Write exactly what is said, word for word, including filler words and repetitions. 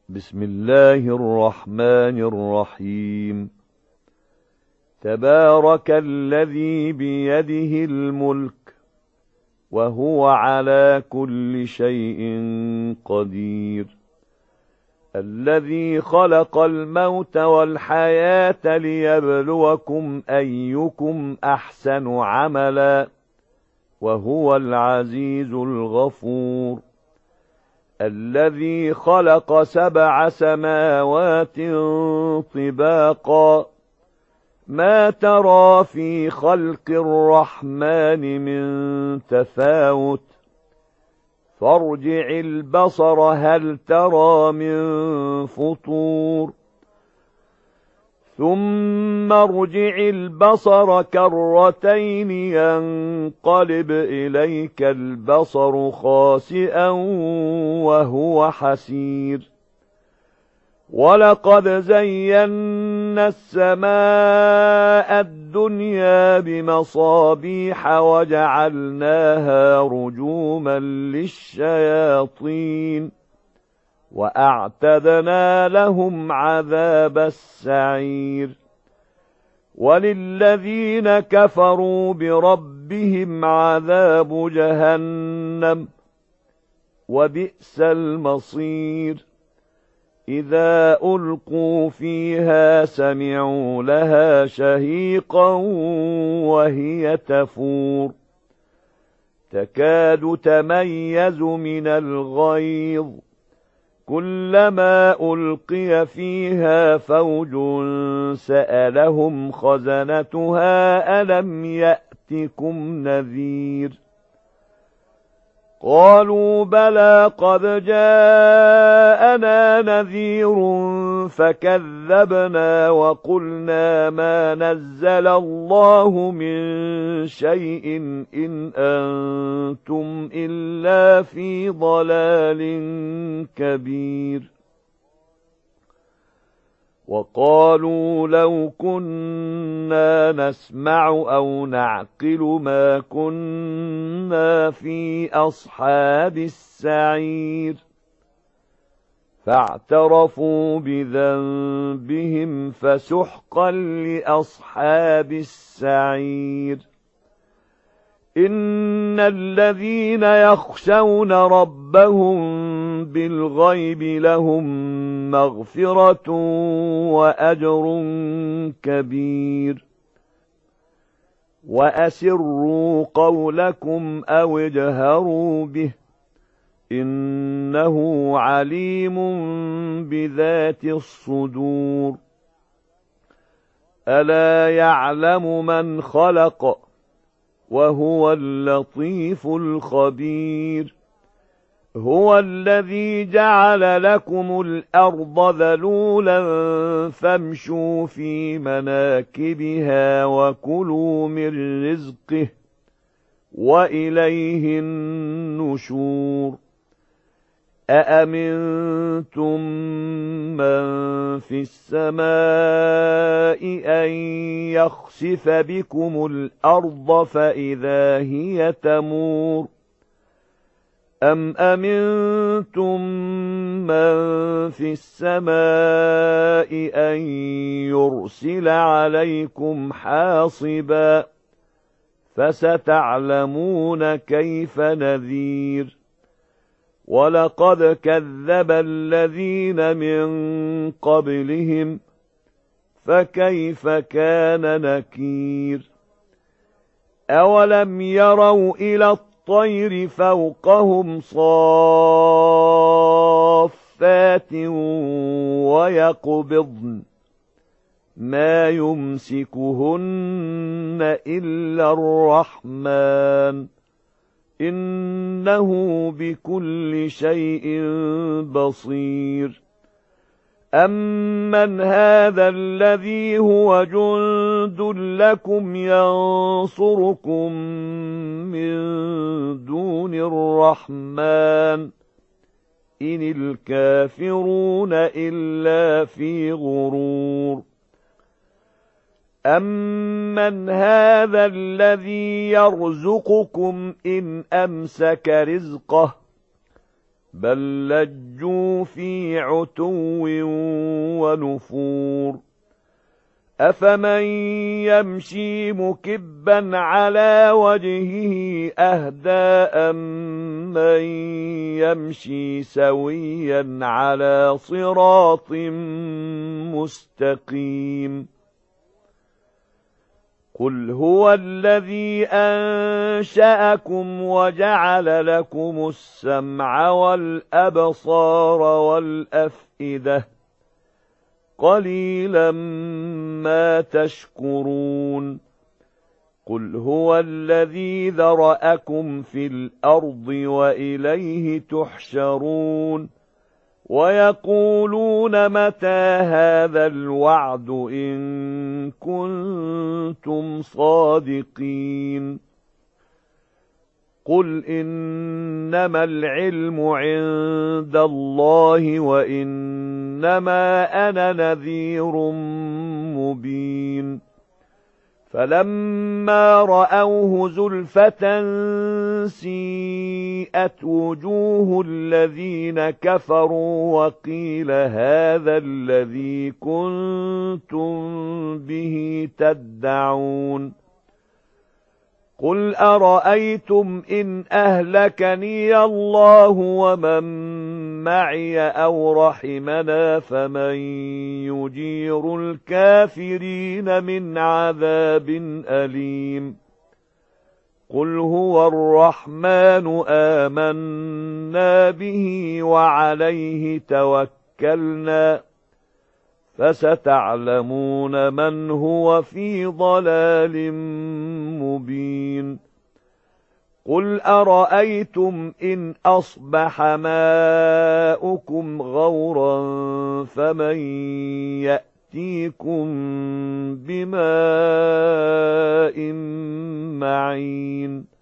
بسم الله الرحمن الرحيم. تبارك الذي بيده الملك وهو على كل شيء قدير، الذي خلق الموت والحياة ليبلوكم أيكم أحسن عملا وهو العزيز الغفور، الذي خلق سبع سماوات طباقا ما ترى في خلق الرحمن من تفاوت فارجع البصر هل ترى من فطور ثم ارجع البصر كرتين ينقلب إليك البصر خاسئا وهو حسير، ولقد زينا السماء الدنيا بمصابيح وجعلناها رجوما للشياطين وأعتدنا لهم عذاب السعير، وللذين كفروا بربهم عذاب جهنم وبئس المصير، إذا ألقوا فيها سمعوا لها شهيقا وهي تفور تكاد تميز من الغيظ، كلما ألقي فيها فوج سألهم خزنتها ألم يأتكم نذير، قالوا بلى قد جاءنا نذير فكذبنا وقلنا ما نزل الله من شيء إن أنتم إلا في ضلال كبير، وقالوا لو كنا نسمع أو نعقل ما كنا في أصحاب السعير، فاعترفوا بذنبهم فسحقا لأصحاب السعير، إن الذين يخشون ربهم بالغيب لهم مغفرة وأجر كبير، وأسروا قولكم أو اجهروا به إنه عليم بذات الصدور، ألا يعلم من خلق وهو اللطيف الخبير، هو الذي جعل لكم الأرض ذلولا فامشوا في مناكبها وكلوا من رزقه وإليه النشور، أأمنتم من في السماء أن يخسف بكم الأرض فإذا هي تمور، أم أمنتم من في السماء أن يرسل عليكم حاصبا فستعلمون كيف نذير، ولقد كذب الذين من قبلهم فكيف كان نكير، أولم يروا إلى الطير فوقهم صافات ويقبضن ما يمسكهن إلا الرحمن إنه بكل شيء بصير، أمن هذا الذي هو جند لكم ينصركم من دون الرحمن إن الكافرون إلا في غرور، أَمَّنْ هَذَا الَّذِي يَرْزُقُكُمْ إِنْ أَمْسَكَ رِزْقَهُ بل لجوا في عتو ونفور أفمن يمشي مكبا على وجهه أهدى أمن يمشي سويا على صراط مستقيم قل هو الذي أنشأكم وجعل لكم السمع والأبصار والأفئدة قليلا ما تشكرون قل هو الذي ذرأكم في الأرض وإليه تحشرون ويقولون متى هذا الوعد إن كنتم صادقين قل إنما العلم عند الله وإنما أنا نذير مبين فلما رأوه زلفة سيئت وجوه الذين كفروا وقيل هذا الذي كنتم به تدعون قل أرأيتم إن أهلكني الله ومن معي أو رحمنا فمن يجير الكافرين من عذاب أليم قل هو الرحمن آمنا به وعليه توكلنا فستعلمون من هو في ضلال مبين قل أرأيتم إن أصبح ماؤكم غورا فمن يأتيكم بماء معين